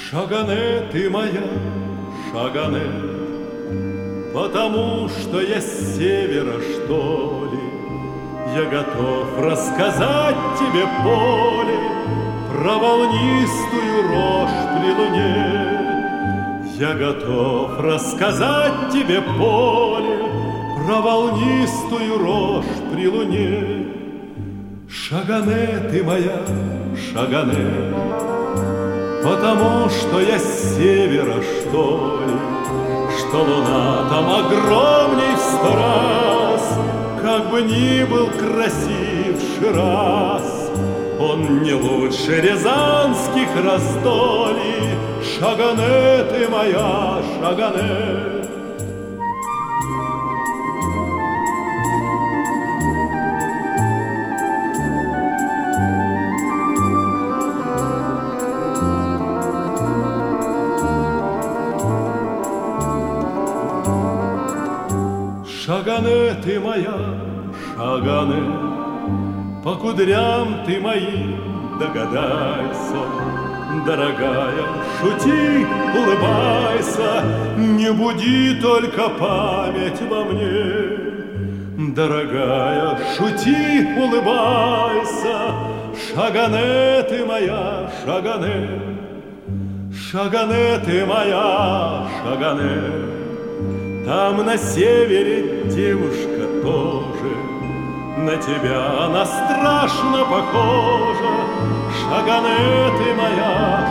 Шагане, ты моя, Шагане, потому что я с севера, что ли. Я готов рассказать тебе, поле, про волнистую рожь при луне. Я готов рассказать тебе, поле, про волнистую рожь при луне. Шагане, ты моя, Шагане, потому что я с севера, что ли, что луна там огромней в 100 раз, как бы ни был красив Шираз, он не лучше рязанских раздолий. Шагане, ты моя, Шагане. Шагане, ты моя, Шагане, по кудрям ты моим догадайся, дорогая, шути, улыбайся, не буди только память во мне. Дорогая, шути, улыбайся, Шагане, ты моя, Шагане, Шагане, ты моя, Шагане. Там на севере девушка тоже, на тебя она страшно похожа. Шагане, ты моя,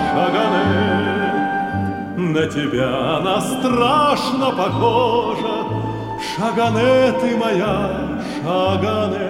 Шагане, на тебя она страшно похожа. Шагане, ты моя, Шагане.